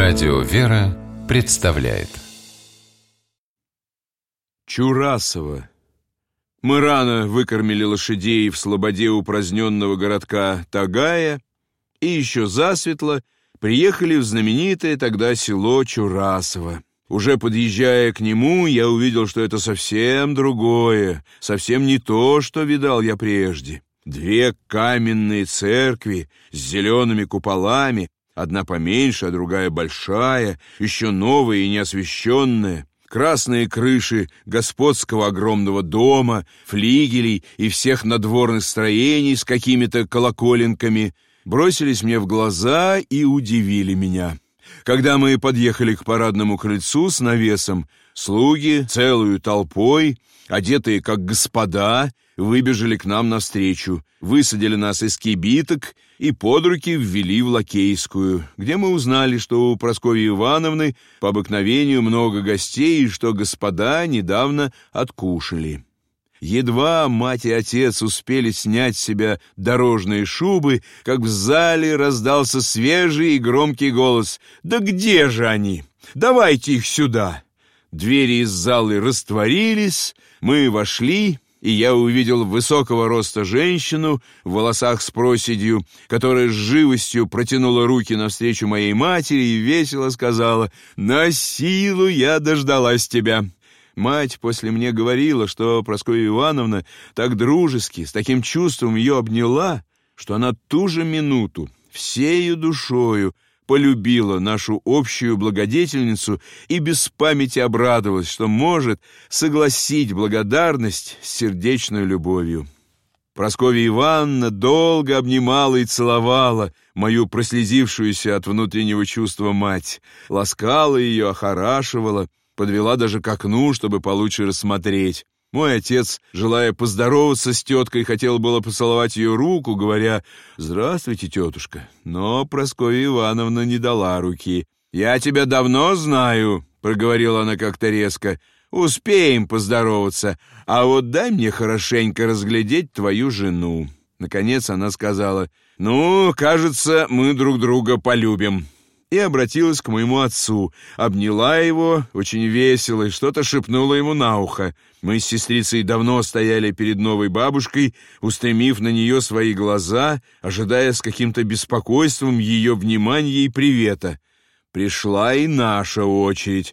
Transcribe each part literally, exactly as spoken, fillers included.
Радио «Вера» представляет Чурасово. Мы рано выкормили лошадей в слободе упраздненного городка Тагая и еще засветло приехали в знаменитое тогда село Чурасово. Уже подъезжая к нему, я увидел, что это совсем другое, совсем не то, что видал я прежде. Две каменные церкви с зелеными куполами, одна поменьше, а другая большая, еще новая и неосвещенная, красные крыши господского огромного дома, флигелей и всех надворных строений с какими-то колоколенками бросились мне в глаза и удивили меня. Когда мы подъехали к парадному крыльцу с навесом, слуги целую толпой, одетые как господа, выбежали к нам навстречу, высадили нас из кибиток и под руки ввели в Лакейскую, где мы узнали, что у Прасковьи Ивановны по обыкновению много гостей и что господа недавно откушали. Едва мать и отец успели снять с себя дорожные шубы, как в зале раздался свежий и громкий голос: «Да где же они? Давайте их сюда!» Двери из залы растворились, мы вошли, и я увидел высокого роста женщину в волосах с проседью, которая с живостью протянула руки навстречу моей матери и весело сказала: «На силу я дождалась тебя». Мать после мне говорила, что Прасковья Ивановна так дружески, с таким чувством ее обняла, что она ту же минуту всею душою полюбила нашу общую благодетельницу и без памяти обрадовалась, что может согласить благодарность с сердечной любовью. Прасковья Ивановна долго обнимала и целовала мою прослезившуюся от внутреннего чувства мать, ласкала ее, охорашивала, подвела даже к окну, чтобы получше рассмотреть. Мой отец, желая поздороваться с теткой, хотел было поцеловать ее руку, говоря: «Здравствуйте, тетушка», но Прасковья Ивановна не дала руки. «Я тебя давно знаю», — проговорила она как-то резко, — «успеем поздороваться, а вот дай мне хорошенько разглядеть твою жену». Наконец она сказала: «Ну, кажется, мы друг друга полюбим». И обратилась к моему отцу, обняла его очень весело и что-то шепнула ему на ухо. Мы с сестрицей давно стояли перед новой бабушкой, устремив на нее свои глаза, ожидая с каким-то беспокойством ее внимания и привета. Пришла и наша очередь.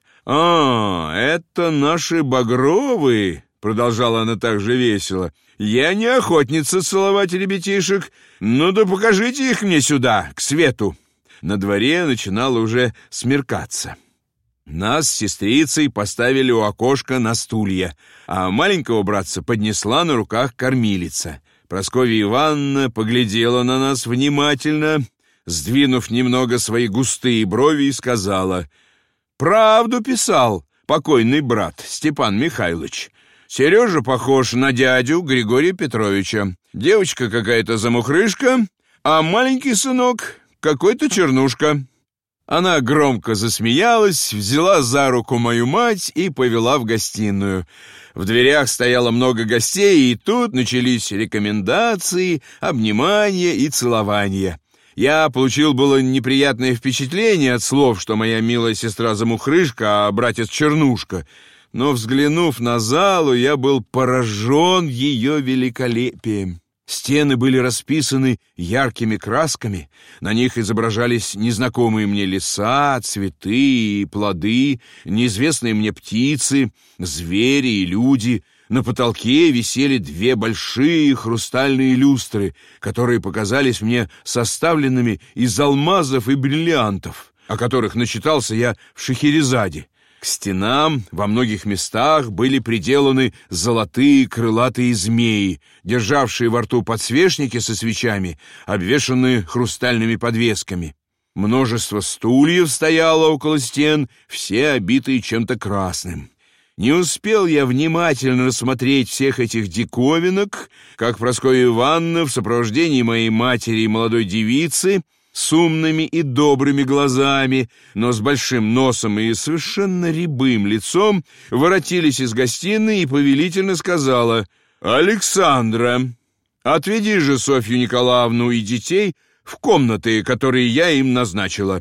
«А, это наши Багровы», — продолжала она так же весело. «Я не охотница целовать ребятишек. Ну да покажите их мне сюда, к свету». На дворе начинало уже смеркаться. Нас с сестрицей поставили у окошка на стулья, а маленького братца поднесла на руках кормилица. Прасковья Ивановна поглядела на нас внимательно, сдвинув немного свои густые брови, и сказала: «Правду писал покойный брат Степан Михайлович. Сережа похож на дядю Григория Петровича. Девочка какая-то замухрышка, а маленький сынок какой-то чернушка». Она громко засмеялась, взяла за руку мою мать и повела в гостиную. В дверях стояло много гостей, и тут начались рекомендации, обнимания и целования. Я получил было неприятное впечатление от слов, что моя милая сестра замухрышка, а братец чернушка, но, взглянув на залу, я был поражен ее великолепием. Стены были расписаны яркими красками, на них изображались незнакомые мне леса, цветы и плоды, неизвестные мне птицы, звери и люди. На потолке висели две большие хрустальные люстры, которые показались мне составленными из алмазов и бриллиантов, о которых начитался я в Шахерезаде. К стенам во многих местах были приделаны золотые крылатые змеи, державшие во рту подсвечники со свечами, обвешанные хрустальными подвесками. Множество стульев стояло около стен, все обитые чем-то красным. Не успел я внимательно рассмотреть всех этих диковинок, как Прасковья Ивановна в сопровождении моей матери и молодой девицы с умными и добрыми глазами, но с большим носом и совершенно рябым лицом, воротились из гостиной и повелительно сказала: «Александра, отведи же Софью Николаевну и детей в комнаты, которые я им назначила,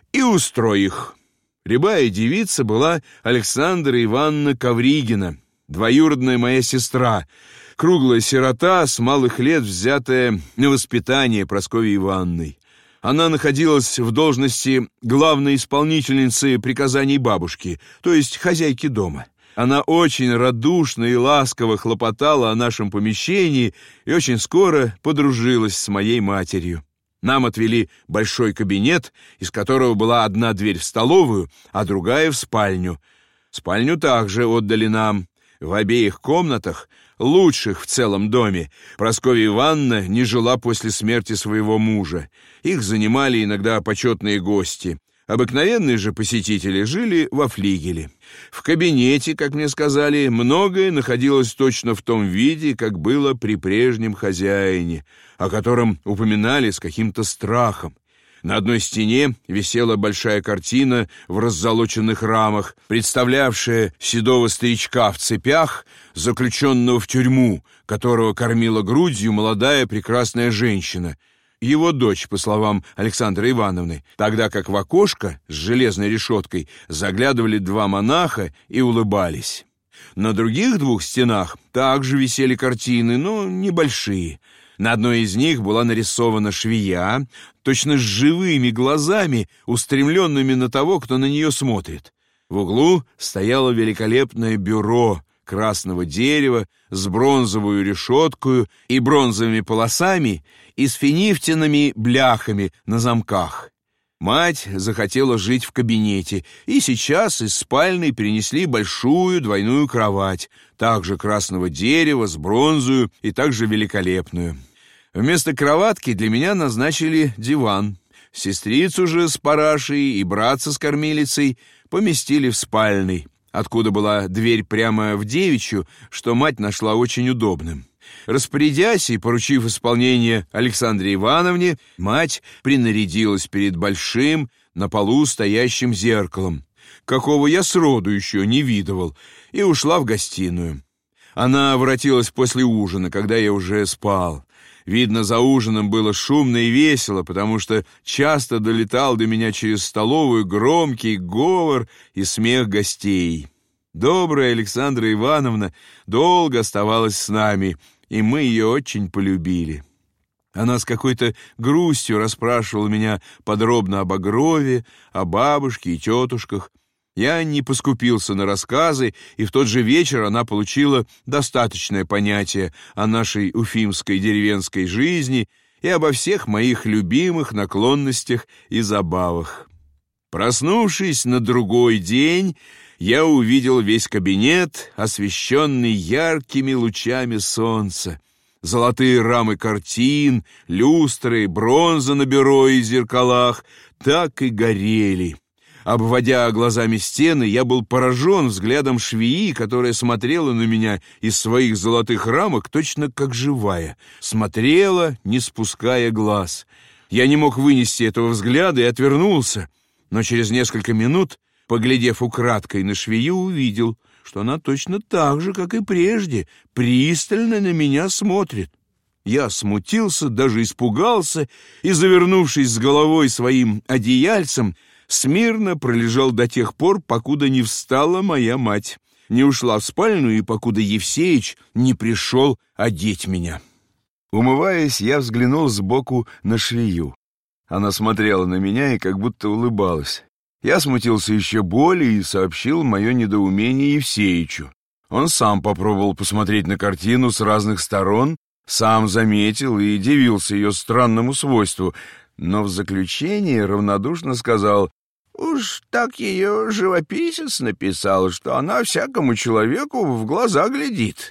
и устрой их. Рябая девица была Александра Ивановна Ковригина, двоюродная моя сестра, круглая сирота, с малых лет взятая на воспитание Прасковьей Ивановной. Она находилась в должности главной исполнительницы приказаний бабушки, то есть хозяйки дома. Она очень радушно и ласково хлопотала о нашем помещении и очень скоро подружилась с моей матерью. Нам отвели большой кабинет, из которого была одна дверь в столовую, а другая в спальню. Спальню также отдали нам. В обеих комнатах, лучших в целом доме, Прасковья Ивановна не жила после смерти своего мужа. Их занимали иногда почетные гости. Обыкновенные же посетители жили во флигеле. В кабинете, как мне сказали, многое находилось точно в том виде, как было при прежнем хозяине, о котором упоминали с каким-то страхом. На одной стене висела большая картина в раззолоченных рамах, представлявшая седого старичка в цепях, заключенного в тюрьму, которого кормила грудью молодая прекрасная женщина, его дочь, по словам Александры Ивановны, тогда как в окошко с железной решеткой заглядывали два монаха и улыбались. На других двух стенах также висели картины, но небольшие. На одной из них была нарисована швея, точно с живыми глазами, устремленными на того, кто на нее смотрит. В углу стояло великолепное бюро красного дерева с бронзовой решеткой и бронзовыми полосами и с финифтиными бляхами на замках. Мать захотела жить в кабинете, и сейчас из спальни принесли большую двойную кровать, также красного дерева, с бронзою и также великолепную. Вместо кроватки для меня назначили диван. Сестрицу же с парашей и братца с кормилицей поместили в спальный, откуда была дверь прямо в девичью, что мать нашла очень удобным. Распорядясь и поручив исполнение Александре Ивановне, мать принарядилась перед большим на полу стоящим зеркалом, какого я сроду еще не видывал, и ушла в гостиную. Она воротилась после ужина, когда я уже спал. Видно, за ужином было шумно и весело, потому что часто долетал до меня через столовую громкий говор и смех гостей. Добрая Александра Ивановна долго оставалась с нами, и мы ее очень полюбили. Она с какой-то грустью расспрашивала меня подробно об Огрове, о бабушке и тетушках. Я не поскупился на рассказы, и в тот же вечер она получила достаточное понятие о нашей уфимской деревенской жизни и обо всех моих любимых наклонностях и забавах. Проснувшись на другой день, я увидел весь кабинет, освещенный яркими лучами солнца. Золотые рамы картин, люстры, бронза на бюро и зеркалах так и горели. Обводя глазами стены, я был поражен взглядом швеи, которая смотрела на меня из своих золотых рамок точно как живая, смотрела, не спуская глаз. Я не мог вынести этого взгляда и отвернулся, но через несколько минут, поглядев украдкой на швею, увидел, что она точно так же, как и прежде, пристально на меня смотрит. Я смутился, даже испугался и, завернувшись с головой своим одеяльцем, смирно пролежал до тех пор, покуда не встала моя мать, не ушла в спальню и покуда Евсеич не пришел одеть меня. Умываясь, я взглянул сбоку на швею. Она смотрела на меня и как будто улыбалась. Я смутился еще более и сообщил мое недоумение Евсеичу. Он сам попробовал посмотреть на картину с разных сторон, сам заметил и дивился ее странному свойству, но в заключение равнодушно сказал: «Уж так ее живописец написал, что она всякому человеку в глаза глядит».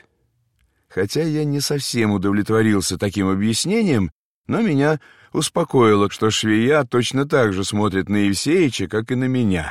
Хотя я не совсем удовлетворился таким объяснением, но меня успокоило, что швея точно так же смотрит на Евсеича, как и на меня.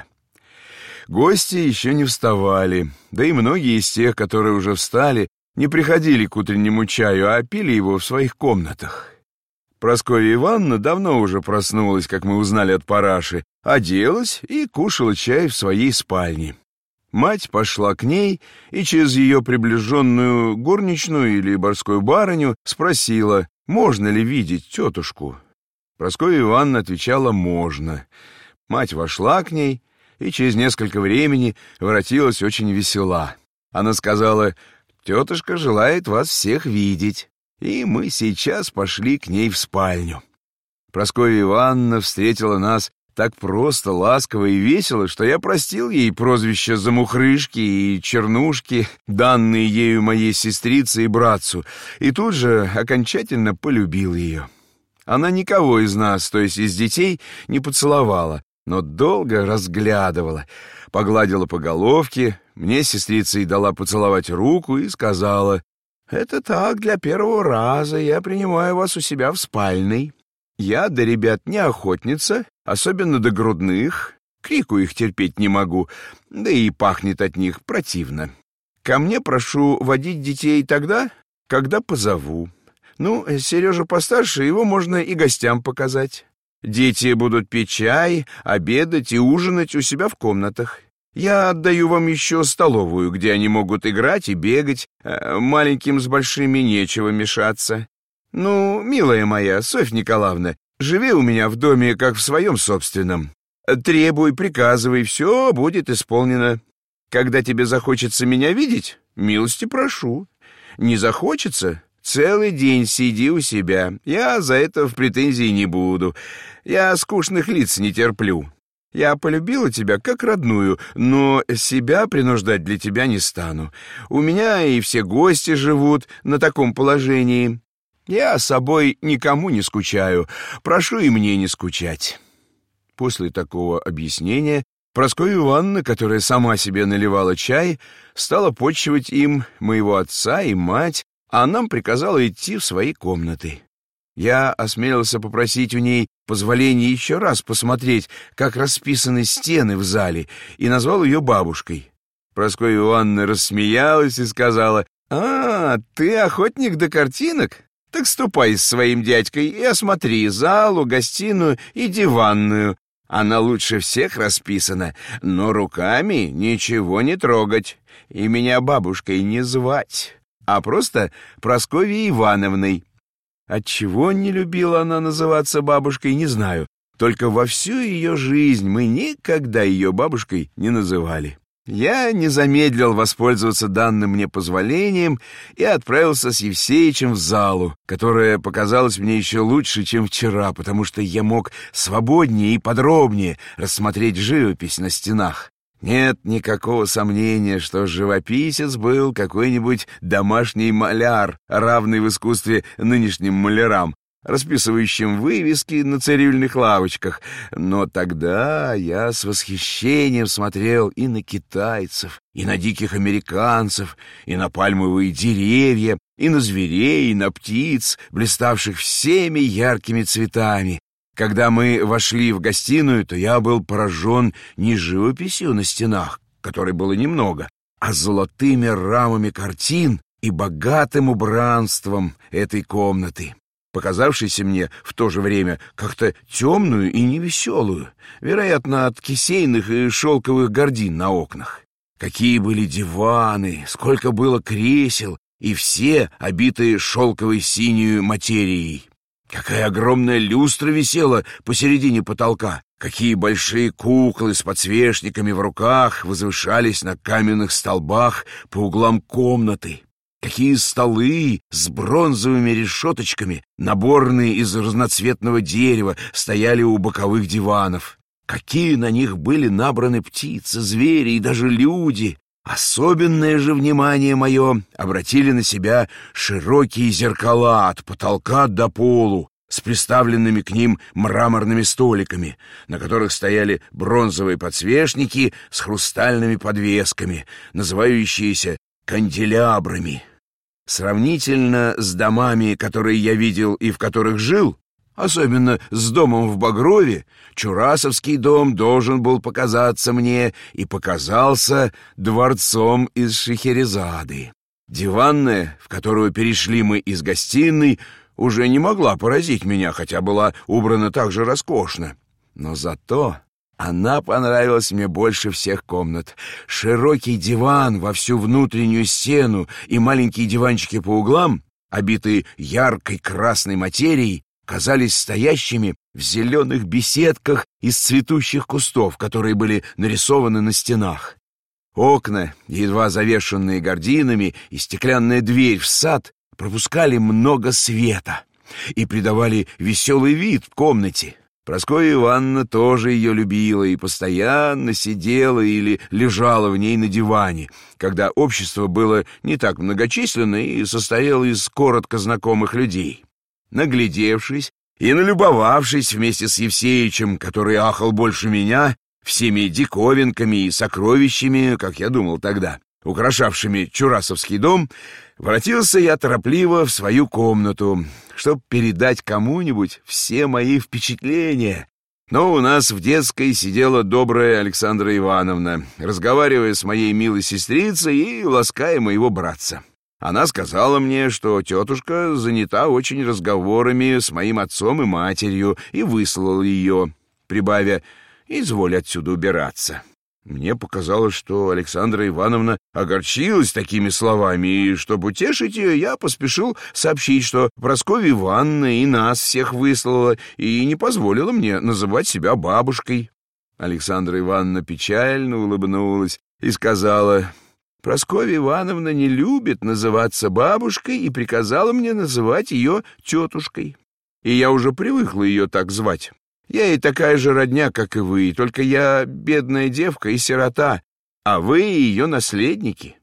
Гости еще не вставали, да и многие из тех, которые уже встали, не приходили к утреннему чаю, а пили его в своих комнатах. Прасковья Ивановна давно уже проснулась, как мы узнали от параши, оделась и кушала чай в своей спальне. Мать пошла к ней и через ее приближенную горничную или барскую барыню спросила, можно ли видеть тетушку. Прасковья Ивановна отвечала «можно». Мать вошла к ней и через несколько времени воротилась очень весела. Она сказала: «Тетушка желает вас всех видеть». И мы сейчас пошли к ней в спальню. Прасковья Ивановна встретила нас так просто, ласково и весело, что я простил ей прозвища Замухрышки и Чернушки, данные ею моей сестрице и братцу, и тут же окончательно полюбил ее. Она никого из нас, то есть из детей, не поцеловала, но долго разглядывала, погладила по головке, мне сестрица и дала поцеловать руку и сказала: «Это так, для первого раза я принимаю вас у себя в спальной. Я до ребят не охотница, особенно до грудных, крику их терпеть не могу, да и пахнет от них противно. Ко мне прошу водить детей тогда, когда позову. Ну, Сережа постарше, его можно и гостям показать. Дети будут пить чай, обедать и ужинать у себя в комнатах. Я отдаю вам еще столовую, где они могут играть и бегать. Маленьким с большими нечего мешаться. Ну, милая моя, Софья Николаевна, живи у меня в доме, как в своем собственном. Требуй, приказывай, все будет исполнено. Когда тебе захочется меня видеть, милости прошу. Не захочется, целый день сиди у себя. Я за это в претензии не буду. Я скучных лиц не терплю. Я полюбила тебя как родную, но себя принуждать для тебя не стану. У меня и все гости живут на таком положении. Я собой никому не скучаю, прошу и мне не скучать». После такого объяснения Прасковья Ивановна, которая сама себе наливала чай, стала почивать им моего отца и мать, а нам приказала идти в свои комнаты. Я осмелился попросить у ней позволения еще раз посмотреть, как расписаны стены в зале, и назвал ее бабушкой. Прасковья Ивановна рассмеялась и сказала: «А, ты охотник до картинок? Так ступай с своим дядькой и осмотри залу, гостиную и диванную. Она лучше всех расписана, но руками ничего не трогать, и меня бабушкой не звать, а просто Прасковьей Ивановной». Отчего не любила она называться бабушкой, не знаю. Только во всю ее жизнь мы никогда ее бабушкой не называли. Я не замедлил воспользоваться данным мне позволением и отправился с Евсеичем в залу, которая показалась мне еще лучше, чем вчера, потому что я мог свободнее и подробнее рассмотреть живопись на стенах. Нет никакого сомнения, что живописец был какой-нибудь домашний маляр, равный в искусстве нынешним малярам, расписывающим вывески на цирюльных лавочках. Но тогда я с восхищением смотрел и на китайцев, и на диких американцев, и на пальмовые деревья, и на зверей, и на птиц, блиставших всеми яркими цветами. Когда мы вошли в гостиную, то я был поражен не живописью на стенах, которой было немного, а золотыми рамами картин и богатым убранством этой комнаты, показавшейся мне в то же время как-то темную и невеселую, вероятно, от кисейных и шелковых гардин на окнах. Какие были диваны, сколько было кресел, и все обитые шелковой синюю материей. Какая огромная люстра висела посередине потолка! Какие большие куклы с подсвечниками в руках возвышались на каменных столбах по углам комнаты! Какие столы с бронзовыми решеточками, наборные из разноцветного дерева, стояли у боковых диванов! Какие на них были набраны птицы, звери и даже люди! Особенное же внимание мое обратили на себя широкие зеркала от потолка до полу с приставленными к ним мраморными столиками, на которых стояли бронзовые подсвечники с хрустальными подвесками, называющиеся канделябрами. Сравнительно с домами, которые я видел и в которых жил, особенно с домом в Багрове, Чурасовский дом должен был показаться мне и показался дворцом из Шехерезады. Диванная, в которую перешли мы из гостиной, уже не могла поразить меня, хотя была убрана так же роскошно. Но зато она понравилась мне больше всех комнат. Широкий диван во всю внутреннюю стену и маленькие диванчики по углам, обитые яркой красной материей, казались стоящими в зеленых беседках из цветущих кустов, которые были нарисованы на стенах. Окна, едва завешенные гардинами, и стеклянная дверь в сад пропускали много света и придавали веселый вид в комнате. Прасковья Ивановна тоже ее любила и постоянно сидела или лежала в ней на диване, когда общество было не так многочисленно и состояло из коротко знакомых людей. Наглядевшись и налюбовавшись вместе с Евсеичем, который ахал больше меня, всеми диковинками и сокровищами, как я думал тогда, украшавшими Чурасовский дом, воротился я торопливо в свою комнату, чтобы передать кому-нибудь все мои впечатления. Но у нас в детской сидела добрая Александра Ивановна, разговаривая с моей милой сестрицей и лаская моего братца. Она сказала мне, что тетушка занята очень разговорами с моим отцом и матерью, и выслала ее, прибавя: «Изволь отсюда убираться». Мне показалось, что Александра Ивановна огорчилась такими словами, и, чтобы утешить ее, я поспешил сообщить, что Прасковья Ивановна и нас всех выслала и не позволила мне называть себя бабушкой. Александра Ивановна печально улыбнулась и сказала: «Прасковья Ивановна не любит называться бабушкой и приказала мне называть ее тетушкой. И я уже привыкла ее так звать. Я ей такая же родня, как и вы, только я бедная девка и сирота, а вы ее наследники».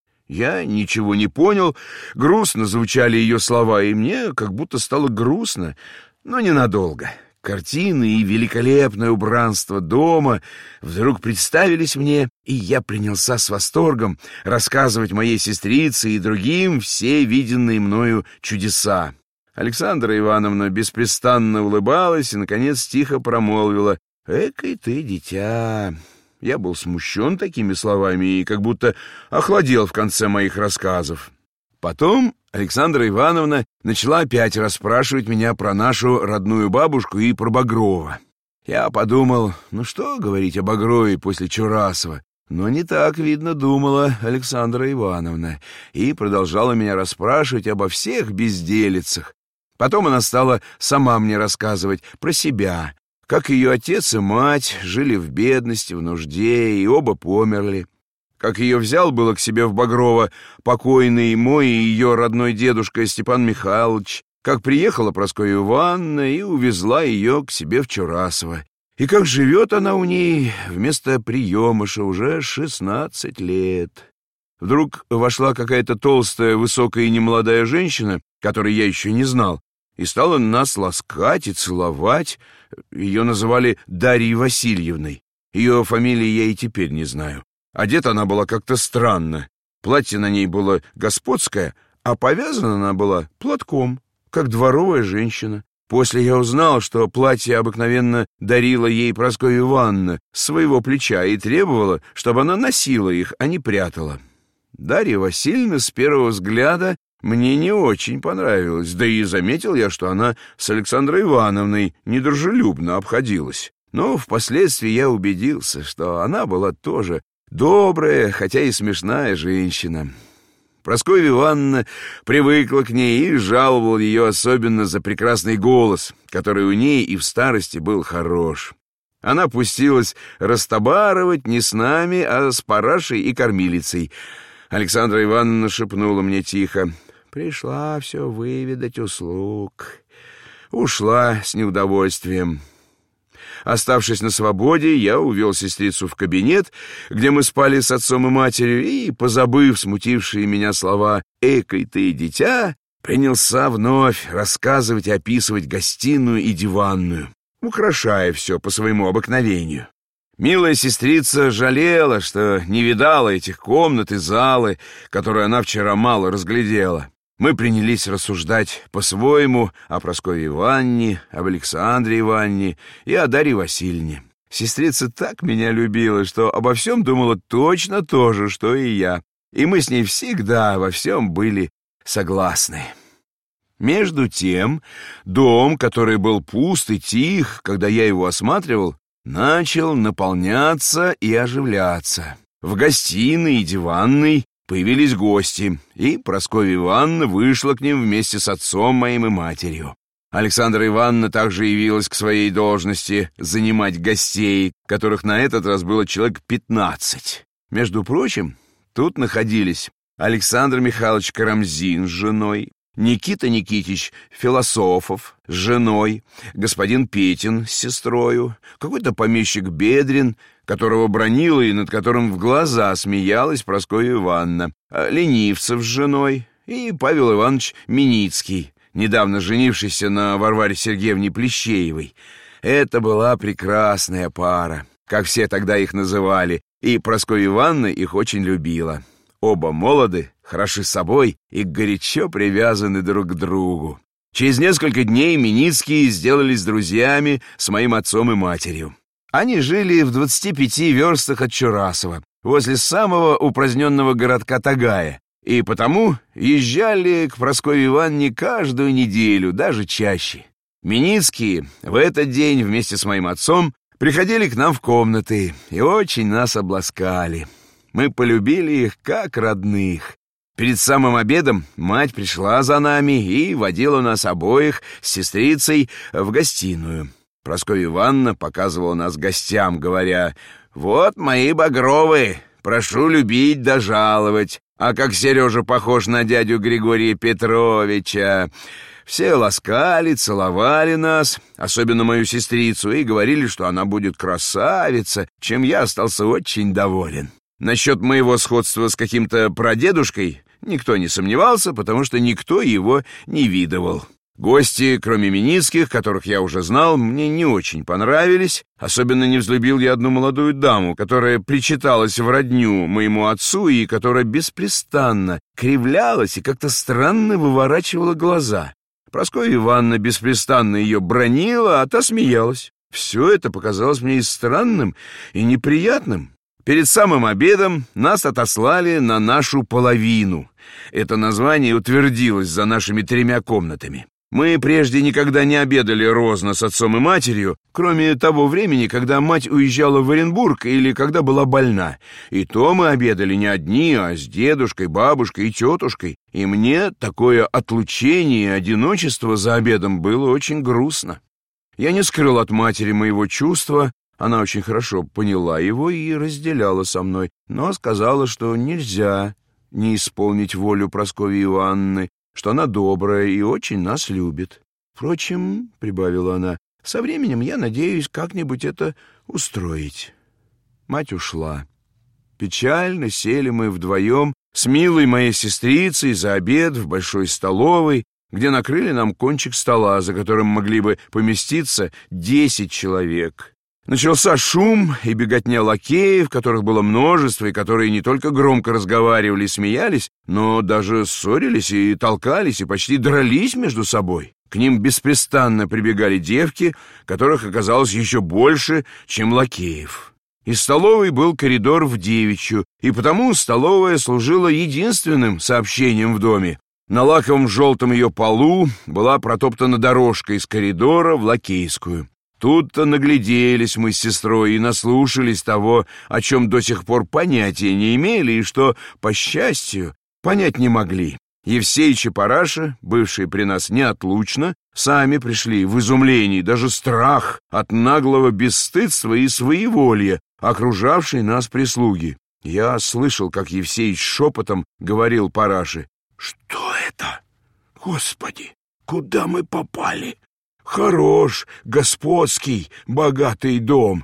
Я ничего не понял, грустно звучали ее слова, и мне как будто стало грустно, но ненадолго. Картины и великолепное убранство дома вдруг представились мне, и я принялся с восторгом рассказывать моей сестрице и другим все виденные мною чудеса. Александра Ивановна беспрестанно улыбалась и, наконец, тихо промолвила: «Экой ты, дитя». Я был смущен такими словами и как будто охладел в конце моих рассказов. Потом Александра Ивановна начала опять расспрашивать меня про нашу родную бабушку и про Багрова. Я подумал, ну что говорить о Багрове после Чурасова, но не так, видно, думала Александра Ивановна и продолжала меня расспрашивать обо всех безделицах. Потом она стала сама мне рассказывать про себя, как ее отец и мать жили в бедности, в нужде, и оба померли. Как ее взял было к себе в Багрово покойный мой и ее родной дедушка Степан Михайлович, как приехала Прасковья Ивановна и увезла ее к себе в Чурасово, и как живет она у ней вместо приемыша уже шестнадцать лет. Вдруг вошла какая-то толстая, высокая и немолодая женщина, которой я еще не знал, и стала нас ласкать и целовать. Ее называли Дарьей Васильевной. Ее фамилии я и теперь не знаю. Одета она была как-то странно. Платье на ней было господское, а повязана она была платком, как дворовая женщина. После я узнал, что платье обыкновенно дарила ей Прасковья Ивановна с своего плеча и требовала, чтобы она носила их, а не прятала. Дарья Васильевна с первого взгляда мне не очень понравилась, да и заметил я, что она с Александрой Ивановной недружелюбно обходилась. Но впоследствии я убедился, что она была тоже добрая, хотя и смешная женщина. Прасковья Ивановна привыкла к ней и жаловала ее особенно за прекрасный голос, который у ней и в старости был хорош. Она пустилась растобаривать не с нами, а с парашей и кормилицей. Александра Ивановна шепнула мне тихо: «Пришла все выведать услуг». Ушла с неудовольствием. Оставшись на свободе, я увел сестрицу в кабинет, где мы спали с отцом и матерью, и, позабыв смутившие меня слова «экой ты, дитя», принялся вновь рассказывать и описывать гостиную и диванную, украшая все по своему обыкновению. Милая сестрица жалела, что не видала этих комнат и залы, которые она вчера мало разглядела. Мы принялись рассуждать по-своему о Прасковье Ивановне, об Александре Ивановне и о Дарье Васильевне. Сестрица так меня любила, что обо всем думала точно то же, что и я, и мы с ней всегда во всем были согласны. Между тем, дом, который был пуст и тих, когда я его осматривал, начал наполняться и оживляться. В гостиной и диванной появились гости, и Прасковья Ивановна вышла к ним вместе с отцом моим и матерью. Александра Ивановна также явилась к своей должности занимать гостей, которых на этот раз было человек пятнадцать. Между прочим, тут находились Александр Михайлович Карамзин с женой, Никита Никитич Философов с женой, господин Петин с сестрою, какой-то помещик Бедрин, которого бранила и над которым в глаза смеялась Прасковья Ивановна, Ленивцев с женой и Павел Иванович Миницкий, недавно женившийся на Варваре Сергеевне Плещеевой. Это была прекрасная пара, как все тогда их называли, и Прасковья Ивановна их очень любила. Оба молоды, хороши собой и горячо привязаны друг к другу. Через несколько дней Миницкие сделались друзьями с моим отцом и матерью. Они жили в двадцати пяти верстах от Чурасова, возле самого упраздненного городка Тагая, и потому езжали к Прасковье Ивановне каждую неделю, даже чаще. Миницкие в этот день вместе с моим отцом приходили к нам в комнаты и очень нас обласкали. Мы полюбили их как родных. Перед самым обедом мать пришла за нами и водила нас обоих с сестрицей в гостиную. Прасковья Ивановна показывала нас гостям, говоря: «Вот мои багровые, прошу любить да жаловать. А как Сережа похож на дядю Григория Петровича». Все ласкали, целовали нас, особенно мою сестрицу, и говорили, что она будет красавица, чем я остался очень доволен. Насчет моего сходства с каким-то прадедушкой никто не сомневался, потому что никто его не видывал. Гости, кроме Миницких, которых я уже знал, мне не очень понравились. Особенно не взлюбил я одну молодую даму, которая причиталась в родню моему отцу и которая беспрестанно кривлялась и как-то странно выворачивала глаза. Прасковья Ивановна беспрестанно ее бранила, а та смеялась. Все это показалось мне и странным, и неприятным. Перед самым обедом нас отослали на нашу половину. Это название утвердилось за нашими тремя комнатами. Мы прежде никогда не обедали розно с отцом и матерью, кроме того времени, когда мать уезжала в Оренбург или когда была больна. И то мы обедали не одни, а с дедушкой, бабушкой и тетушкой. И мне такое отлучение и одиночество за обедом было очень грустно. Я не скрыл от матери моего чувства. Она очень хорошо поняла его и разделяла со мной, но сказала, что нельзя не исполнить волю Прасковьи Ивановны, что она добрая и очень нас любит. Впрочем, — прибавила она, — со временем я надеюсь как-нибудь это устроить. Мать ушла. Печально сели мы вдвоем с милой моей сестрицей за обед в большой столовой, где накрыли нам кончик стола, за которым могли бы поместиться десять человек. Начался шум и беготня лакеев, которых было множество, и которые не только громко разговаривали и смеялись, но даже ссорились и толкались, и почти дрались между собой. К ним беспрестанно прибегали девки, которых оказалось еще больше, чем лакеев. Из столовой был коридор в девичью, и потому столовая служила единственным сообщением в доме. На лаковом желтом ее полу была протоптана дорожка из коридора в лакейскую. Тут-то нагляделись мы с сестрой и наслушались того, о чем до сих пор понятия не имели и что, по счастью, понять не могли. Евсеич и Параша, бывшие при нас неотлучно, сами пришли в изумлении, даже страх от наглого бесстыдства и своеволья, окружавшей нас прислуги. Я слышал, как Евсеич шепотом говорил Параше: «Что это? Господи, куда мы попали? Хорош, господский, богатый дом.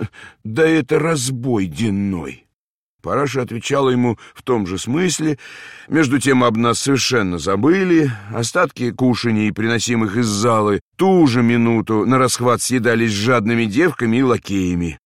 Да это разбой денной». Параша отвечала ему в том же смысле. Между тем об нас совершенно забыли. Остатки кушаний, приносимых из залы, ту же минуту нарасхват съедались жадными девками и лакеями.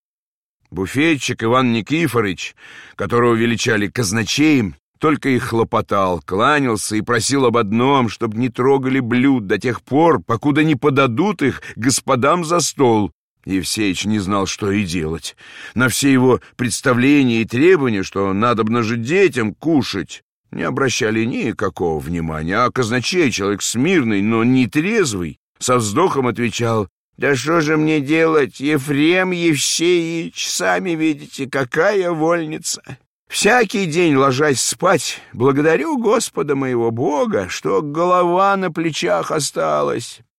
Буфетчик Иван Никифорыч, которого величали казначеем, только и хлопотал, кланялся и просил об одном, чтоб не трогали блюд до тех пор, покуда не подадут их господам за стол. Евсеич не знал, что и делать. На все его представления и требования, что надобно же детям кушать, не обращали никакого внимания, а казначей, человек смирный, но не трезвый, со вздохом отвечал: «Да что же мне делать, Ефрем Евсеич, сами видите, какая вольница! Всякий день, ложась спать, благодарю Господа моего Бога, что голова на плечах осталась.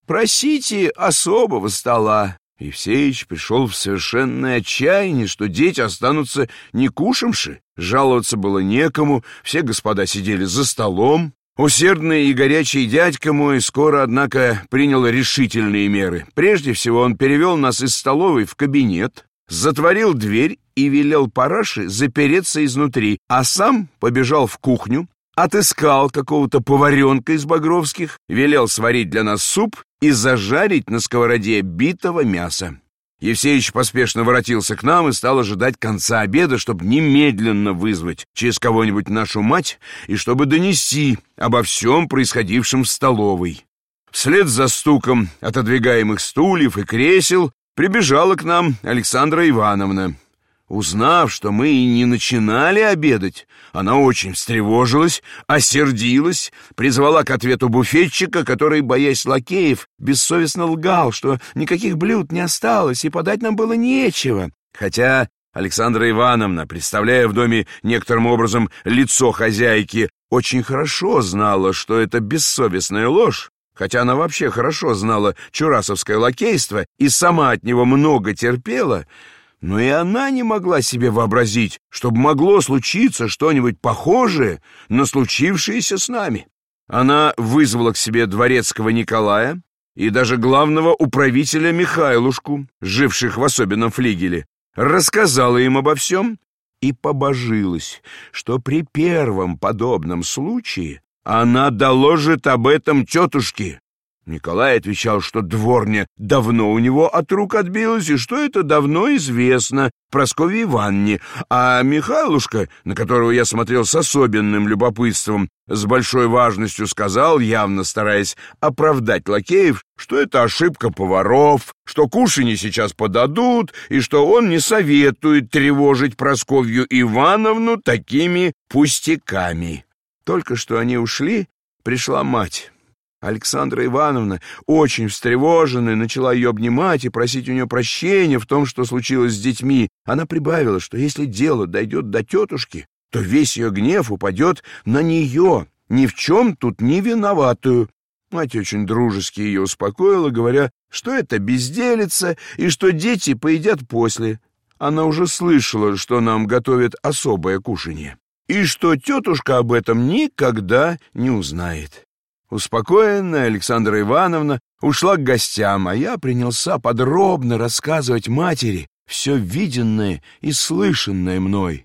просите особого стола». Евсеич пришел в совершенное отчаяние, что дети останутся некушамши. Жаловаться было некому, все господа сидели за столом. Усердный и горячий дядька мой скоро, однако, принял решительные меры. Прежде всего он перевел нас из столовой в кабинет, затворил дверь и велел параше запереться изнутри, а сам побежал в кухню, отыскал какого-то поваренка из Багровских, велел сварить для нас суп и зажарить на сковороде битого мяса. Евсеич поспешно воротился к нам и стал ожидать конца обеда, чтобы немедленно вызвать через кого-нибудь нашу мать и чтобы донести обо всем происходившем в столовой. Вслед за стуком отодвигаемых стульев и кресел прибежала к нам Александра Ивановна. Узнав, что мы и не начинали обедать, она очень встревожилась, осердилась, призвала к ответу буфетчика, который, боясь лакеев, бессовестно лгал, что никаких блюд не осталось и подать нам было нечего. Хотя Александра Ивановна, представляя в доме некоторым образом лицо хозяйки, очень хорошо знала, что это бессовестная ложь, хотя она вообще хорошо знала чурасовское лакейство и сама от него много терпела, но и она не могла себе вообразить, чтобы могло случиться что-нибудь похожее на случившееся с нами. Она вызвала к себе дворецкого Николая и даже главного управителя Михайлушку, живших в особенном флигеле, рассказала им обо всем и побожилась, что при первом подобном случае она доложит об этом тетушке. Николай отвечал, что дворня давно у него от рук отбилась, и что это давно известно Прасковье Ивановне, а Михайлушка, на которого я смотрел с особенным любопытством, с большой важностью сказал, явно стараясь оправдать лакеев, что это ошибка поваров, что кушанье сейчас подадут, и что он не советует тревожить Прасковью Ивановну такими пустяками. Только что они ушли, пришла мать. Александра Ивановна, очень встревоженная, начала ее обнимать и просить у нее прощения в том, что случилось с детьми. Она прибавила, что если дело дойдет до тетушки, то весь ее гнев упадет на нее, ни в чем тут не виноватую. Мать очень дружески ее успокоила, говоря, что это безделица и что дети поедят после. Она уже слышала, что нам готовят особое кушанье, и что тетушка об этом никогда не узнает. Успокоенная Александра Ивановна ушла к гостям, а я принялся подробно рассказывать матери все виденное и слышанное мной.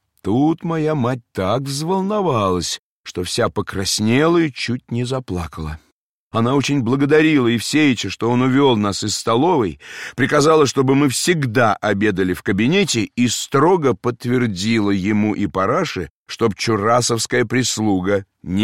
Тут моя мать так взволновалась, что вся покраснела и чуть не заплакала. Она очень благодарила Евсеича, что он увел нас из столовой, приказала, чтобы мы всегда обедали в кабинете, и строго подтвердила ему и параше, чтоб чурасовская прислуга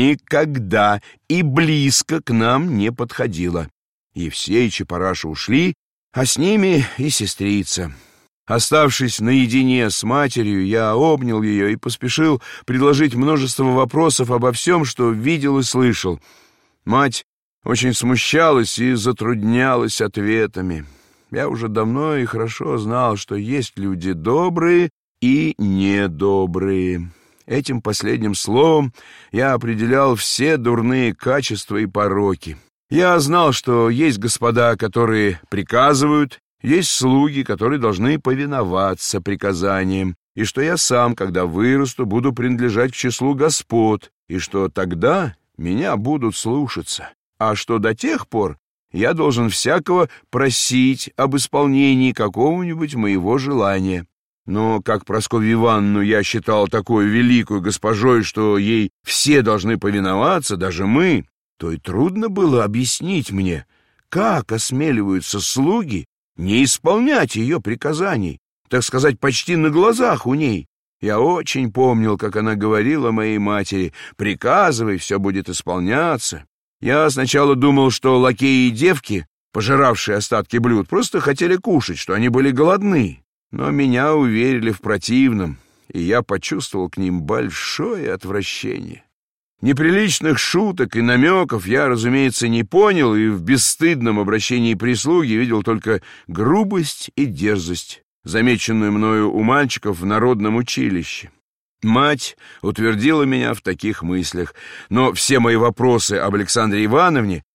никогда и близко к нам не подходила. Евсеич и параша ушли, а с ними и сестрица. Оставшись наедине с матерью, я обнял ее и поспешил предложить множество вопросов обо всем, что видел и слышал. Мать очень смущалась и затруднялась ответами. Я уже давно и хорошо знал, что есть люди добрые и недобрые. Этим последним словом я определял все дурные качества и пороки. Я знал, что есть господа, которые приказывают, есть слуги, которые должны повиноваться приказаниям, и что я сам, когда вырасту, буду принадлежать к числу господ, и что тогда меня будут слушаться. А что до тех пор я должен всякого просить об исполнении какого-нибудь моего желания. Но как Прасковью Ивановну я считал такой великой госпожой, что ей все должны повиноваться, даже мы, то и трудно было объяснить мне, как осмеливаются слуги не исполнять ее приказаний, так сказать, почти на глазах у ней. Я очень помнил, как она говорила моей матери: «Приказывай, все будет исполняться». Я сначала думал, что лакеи и девки, пожиравшие остатки блюд, просто хотели кушать, что они были голодны. Но меня уверили в противном, и я почувствовал к ним большое отвращение. Неприличных шуток и намеков я, разумеется, не понял, и в бесстыдном обращении прислуги видел только грубость и дерзость, замеченную мною у мальчиков в народном училище. Мать утвердила меня в таких мыслях, но все мои вопросы об Александре Ивановне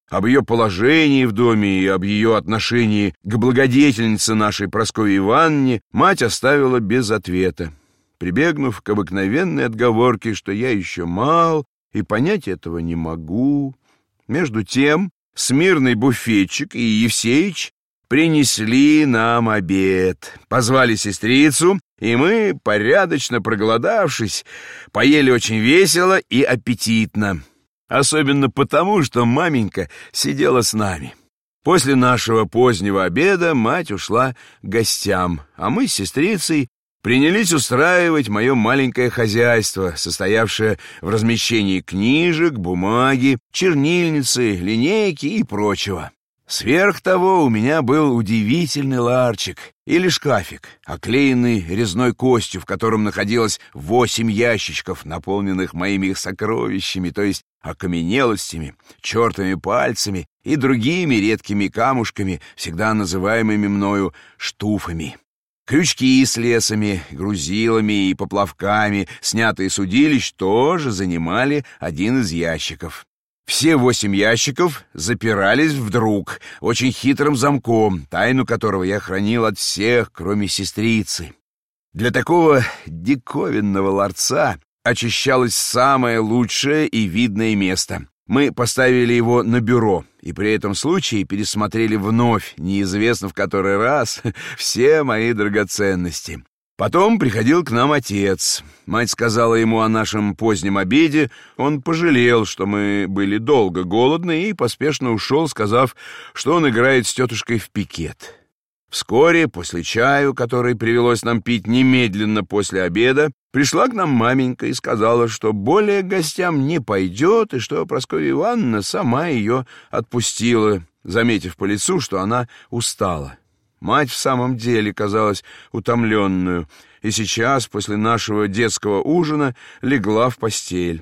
об ее положении в доме и об ее отношении к благодетельнице нашей Прасковье Ивановне мать оставила без ответа, прибегнув к обыкновенной отговорке, что я еще мал и понять этого не могу. Между тем смирный буфетчик и Евсеич принесли нам обед, позвали сестрицу, и мы, порядочно проголодавшись, поели очень весело и аппетитно. Особенно потому, что маменька сидела с нами. После нашего позднего обеда мать ушла к гостям, а мы с сестрицей принялись устраивать мое маленькое хозяйство, состоявшее в размещении книжек, бумаги, чернильницы, линейки и прочего. Сверх того у меня был удивительный ларчик или шкафик, оклеенный резной костью, в котором находилось восемь ящичков, наполненных моими сокровищами, то есть окаменелостями, чертовыми пальцами и другими редкими камушками, всегда называемыми мною штуфами. Крючки с лесами, грузилами и поплавками, снятые с удилищ, тоже занимали один из ящиков. Все восемь ящиков запирались вдруг очень хитрым замком, тайну которого я хранил от всех, кроме сестрицы. Для такого диковинного ларца очищалось самое лучшее и видное место. Мы поставили его на бюро, и при этом случае пересмотрели вновь, неизвестно в который раз, все мои драгоценности. Потом приходил к нам отец. Мать сказала ему о нашем позднем обеде. Он пожалел, что мы были долго голодны, и поспешно ушел, сказав, что он играет с тетушкой в пикет. Вскоре, после чаю, который привелось нам пить немедленно после обеда, пришла к нам маменька и сказала, что более к гостям не пойдет, и что Прасковья Ивановна сама ее отпустила, заметив по лицу, что она устала. Мать в самом деле казалась утомленную, и сейчас, после нашего детского ужина, легла в постель.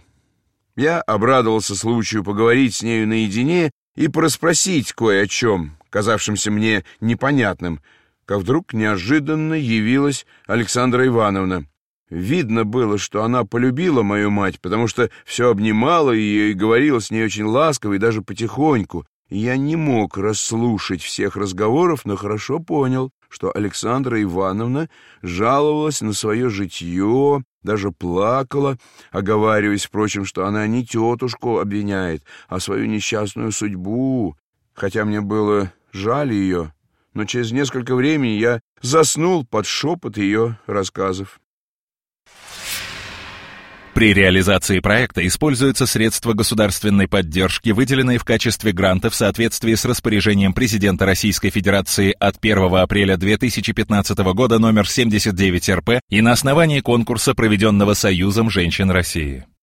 Я обрадовался случаю поговорить с нею наедине и порасспросить кое о чем, казавшимся мне непонятным, как вдруг неожиданно явилась Александра Ивановна. Видно было, что она полюбила мою мать, потому что все обнимала ее и говорила с ней очень ласково и даже потихоньку. Я не мог расслушать всех разговоров, но хорошо понял, что Александра Ивановна жаловалась на свое житье, даже плакала, оговариваясь, впрочем, что она не тетушку обвиняет, а свою несчастную судьбу, хотя мне было жаль ее, но через несколько времени я заснул под шепот ее рассказов. При реализации проекта используются средства государственной поддержки, выделенные в качестве гранта в соответствии с распоряжением президента Российской Федерации от первого апреля две тысячи пятнадцатого года номер семьдесят девять эр пэ и на основании конкурса, проведенного Союзом женщин России.